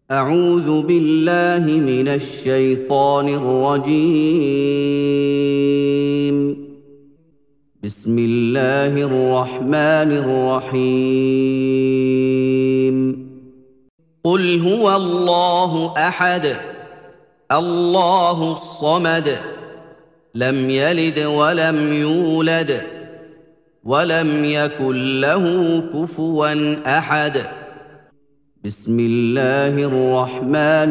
أعوذ بالله من الشيطان الرجيم. بسم الله الرحمن الرحيم. قل هو الله أحد الله الصمد لم يلد ولم يولد ولم يكن له كفوا أحد. بسم الله الرحمن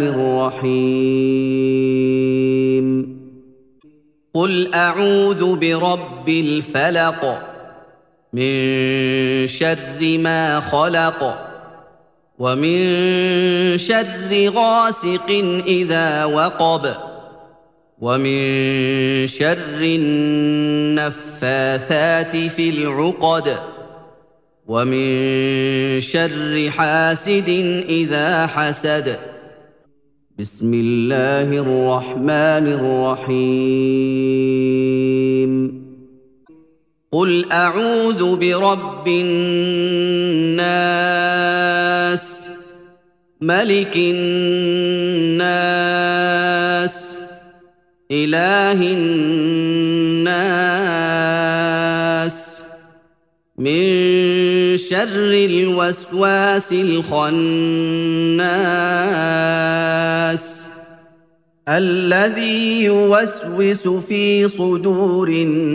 الرحيم. قل أعوذ برب الفلق من شر ما خلق ومن شر غاسق إذا وقب ومن شر النفاثات في العقد ومن شر حاسد إذا حسد. بسم الله الرحمن الرحيم. قل أعوذ برب الناس ملك الناس إله الناس من شر الوسواس الخناس الذي يوسوس في صدور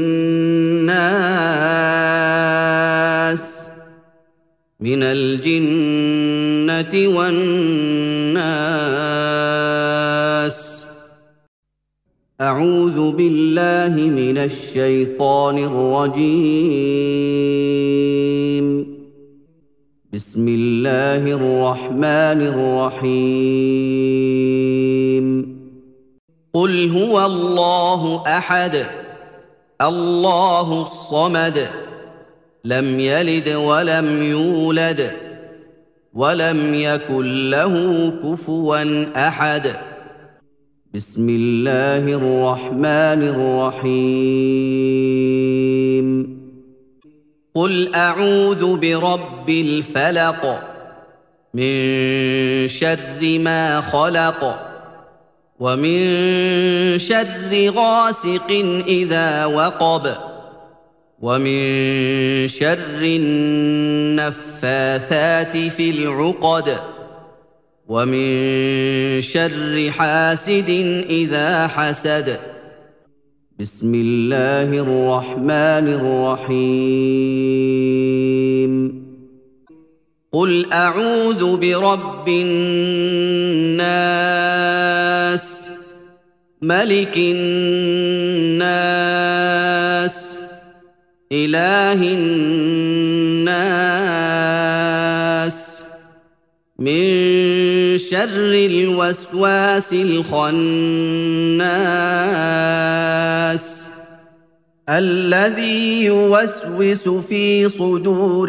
الناس من الجنة والناس. أعوذ بالله من الشيطان الرجيم. بسم الله الرحمن الرحيم. قل هو الله أحد الله الصمد لم يلد ولم يولد ولم يكن له كفوا أحد. بسم الله الرحمن الرحيم. قل أعوذ برب الفلق من شر ما خلق ومن شر غاسق إذا وقب ومن شر النفاثات في العقد ومن شر حاسد إذا حسد. بسم الله الرحمن الرحيم. قل أعوذ برب الناس ملك الناس إله الناس من شر الوسواس الخناس الذي يوسوس في صدور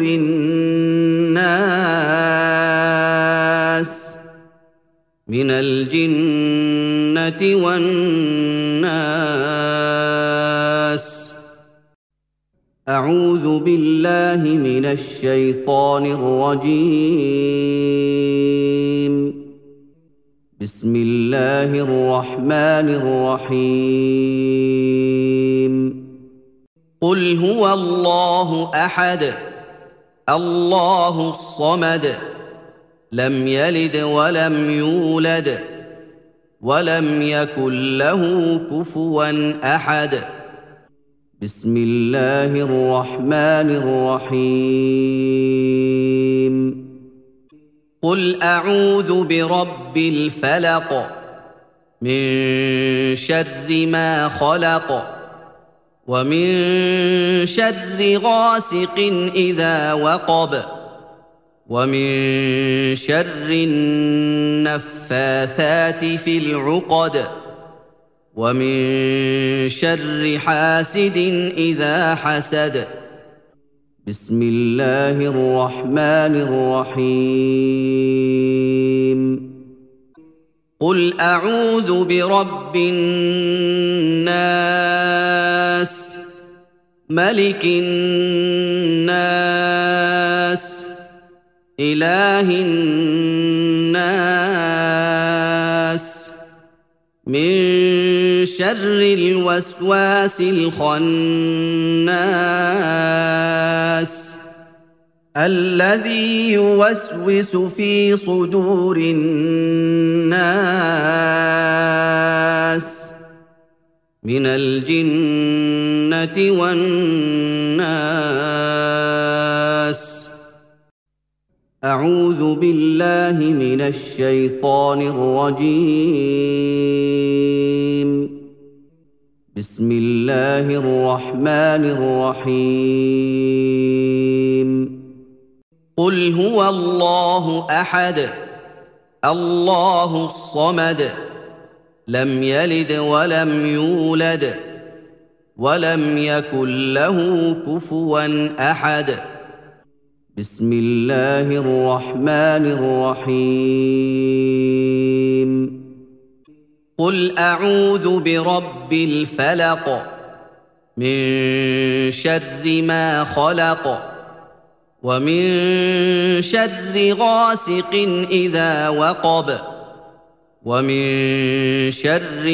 الناس من الجنة والناس. أعوذ بالله من الشيطان الرجيم. بسم الله الرحمن الرحيم. قل هو الله أحد الله الصمد لم يلد ولم يولد ولم يكن له كفوا أحد. بسم الله الرحمن الرحيم. قل أعوذ برب الفلق من شر ما خلق ومن شر غاسق إذا وقب ومن شر النفاثات في العقد ومن شر حاسد إذا حسد. بسم الله الرحمن الرحيم. قل أعوذ برب الناس ملك الناس إله الناس من شر الوسواس الخناس الذي يوسوس في صدور الناس من الجنة والناس. أعوذ بالله من الشيطان الرجيم. بسم الله الرحمن الرحيم. قل هو الله أحد الله الصمد لم يلد ولم يولد ولم يكن له كفوا أحد. بسم الله الرحمن الرحيم. قل أعوذ برب الفلق من شر ما خلق ومن شر غاسق إذا وقب ومن شر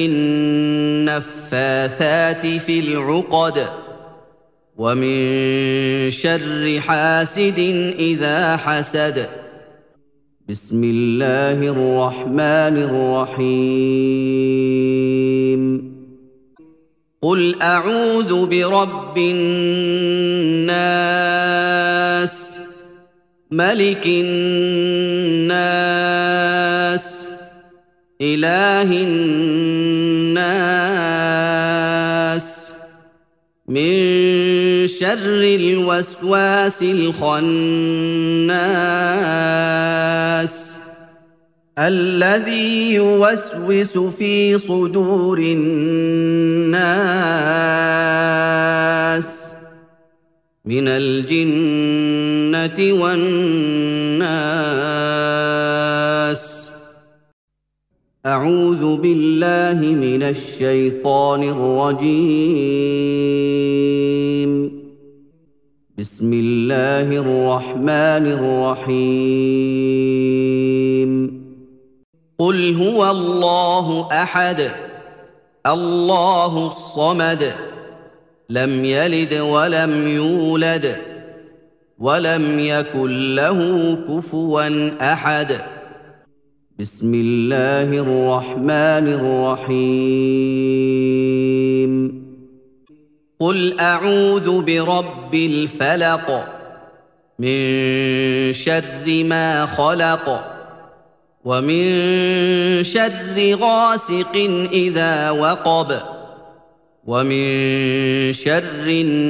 النفاثات في العقد ومن شر حاسد إذا حسد. بسم الله الرحمن الرحيم. قل أعوذ برب الناس ملك الناس إله الناس من شر الوسواس الخناس الذي يوسوس في صدور الناس من الجنة والناس. أعوذ بالله من الشيطان الرجيم. بسم الله الرحمن الرحيم. قل هو الله أحد الله الصمد لم يلد ولم يولد ولم يكن له كفوا أحد. بسم الله الرحمن الرحيم. قل أعوذ برب الفلق من شر ما خلق ومن شر غاسق إذا وقب ومن شر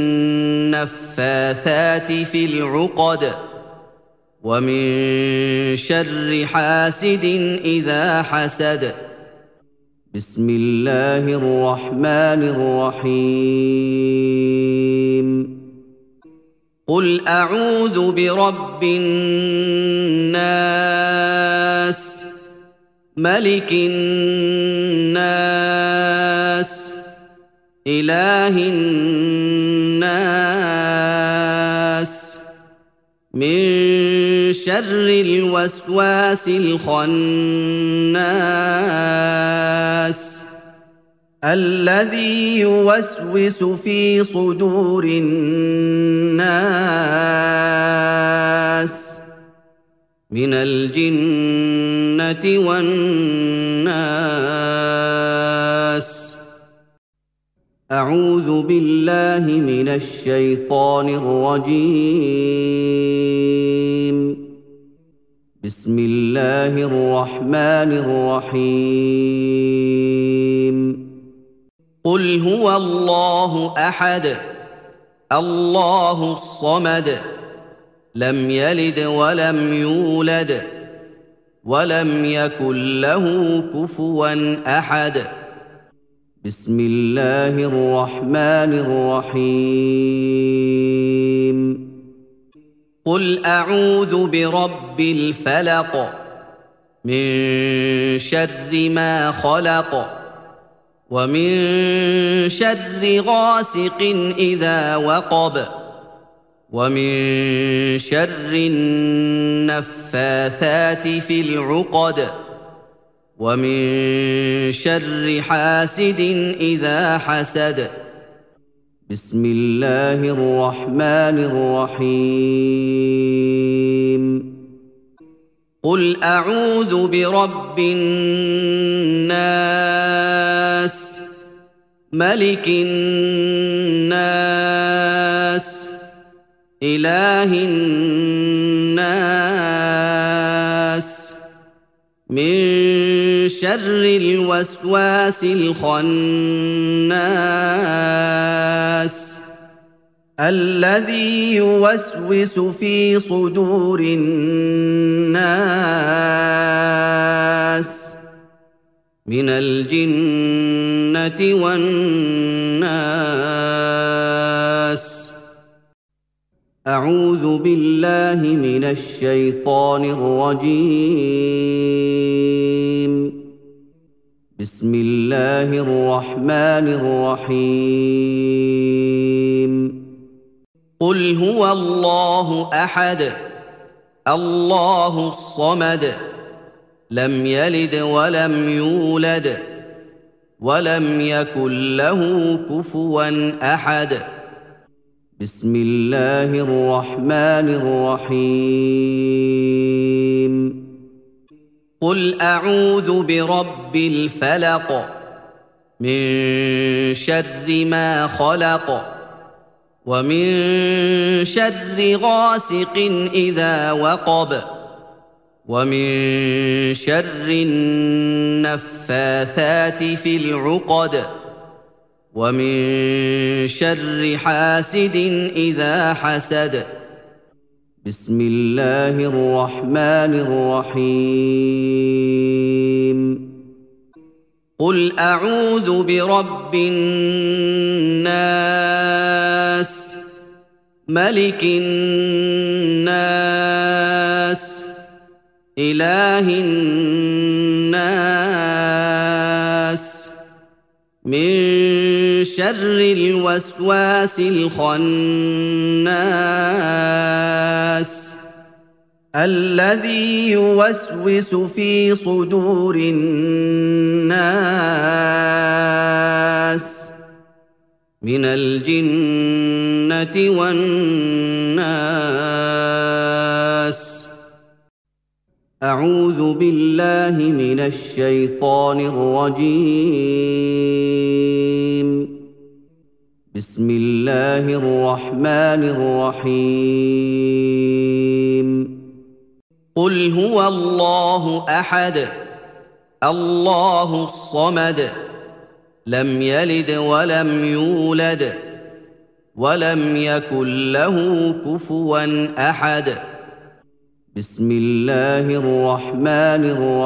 النفاثات في العقد ومن شر حاسد إذا حسد. بسم الله الرحمن الرحيم. قل أعوذ برب الناس ملك الناس إله الناس من شر الوسواس الخناس الذي يوسوس في صدور الناس من الجنة والناس. أعوذ بالله من الشيطان الرجيم. بسم الله الرحمن الرحيم. قل هو الله أحد الله الصمد لم يلد ولم يولد ولم يكن له كفوا أحد. بسم الله الرحمن الرحيم. قل أعوذ برب الفلق من شر ما خلق ومن شر غاسق إذا وقب ومن شر النفاثات في العقد ومن شر حاسد إذا حسد. بسم الله الرحمن الرحيم. قل أعوذ برب الناس ملك الناس إله الناس من شر الوسواس الخناس الذي يوسوس في صدور الناس من الجنة والناس. أعوذ بالله من الشيطان الرجيم. بسم الله الرحمن الرحيم. قل هو الله أحد الله الصمد لم يلد ولم يولد ولم يكن له كفوا أحد. بسم الله الرحمن الرحيم. قل أعوذ برب الفلق من شر ما خلق ومن شر غاسق إذا وقب ومن شر النفاثات في العقد ومن شر حاسد إذا حسد. بسم الله الرحمن الرحيم. قل أعوذ برب الناس ملك الناس إله الناس من شر الوسواس الخناس الذي يوسوس في صدور الناس من الجنة والناس. أعوذ بالله من الشيطان الرجيم. بسم الله الرحمن الرحيم. قل هو الله أحد الله الصمد لم يلد ولم يولد ولم يكن له كفوا أحد. بسم الله الرحمن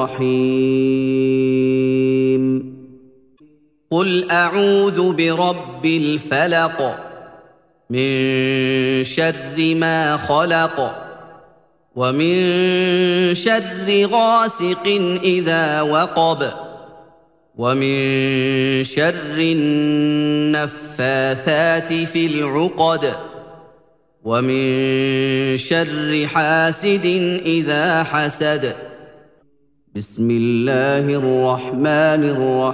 الرحيم. قل أعوذ برب الفلق من شر ما خلق ومن شر غاسق إذا وقب ومن شر النفاثات في العقد ومن شر حاسد إذا حسد. بسم الله الرحمن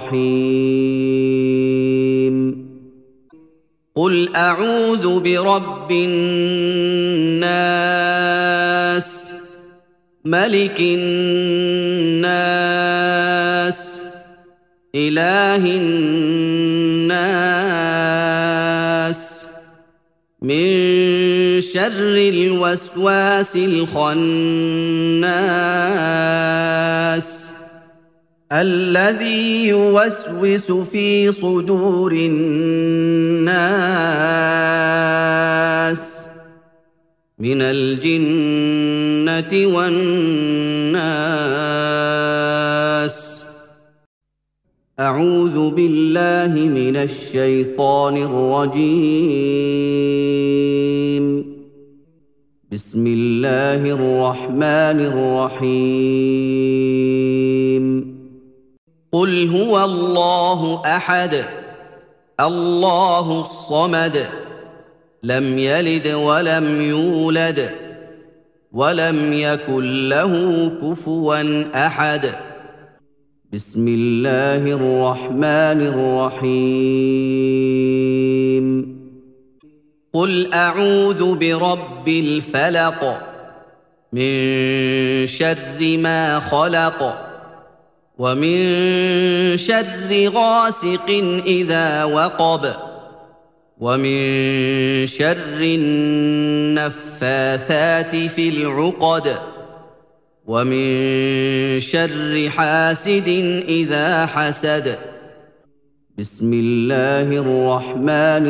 الرحيم. قل أعوذ برب الناس ملك الناس إله الناس من شر الوسواس الخناس الذي يوسوس في صدور الناس من الجنة والناس. أعوذ بالله من الشيطان الرجيم. بسم الله الرحمن الرحيم. قل هو الله أحد الله الصمد لم يلد ولم يولد ولم يكن له كفوا أحد. بسم الله الرحمن الرحيم قل أعوذ برب الفلق من شر ما خلق ومن شر غاسق إذا وقب ومن شر النفاثات في العقد ومن شر حاسد إذا حسد بسم الله الرحمن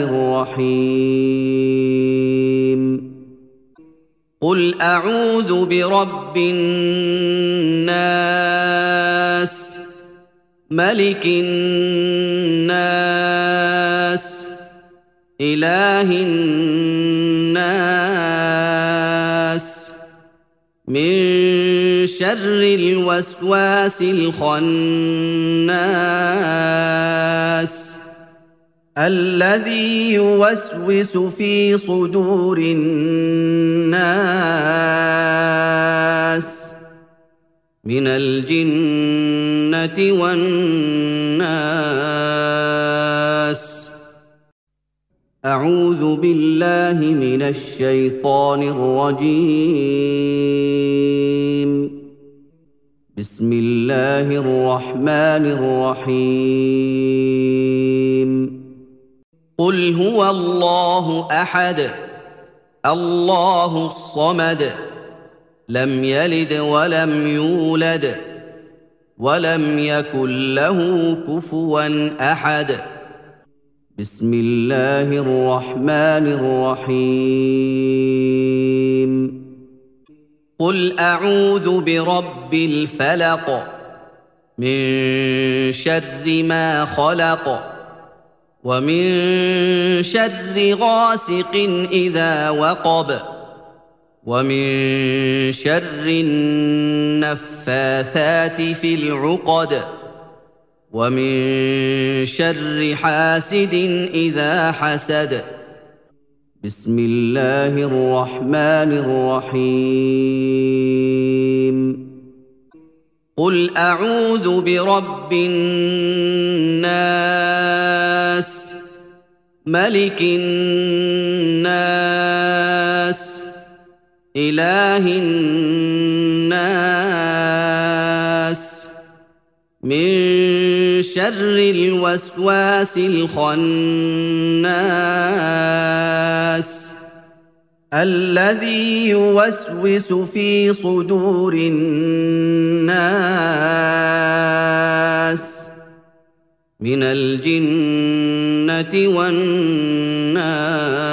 الرحيم قل أعوذ برب الناس ملك الناس إله الناس من شر الوسواس الخناس الذي يوسوس في صدور الناس من الجنة والناس أعوذ بالله من الشيطان الرجيم بسم الله الرحمن الرحيم قل هو الله أحد الله الصمد لم يلد ولم يولد ولم يكن له كفوا أحد بسم الله الرحمن الرحيم قل أعوذ برب الفلق من شر ما خلق ومن شر غاسق إذا وقب ومن شر النفاثات في العقد ومن شر حاسد إذا حسد بسم الله الرحمن الرحيم قل أعوذ برب الناس ملك الناس إله الناس من شر الوسواس الخناس الذي يوسوس في صدور الناس من الجنة والناس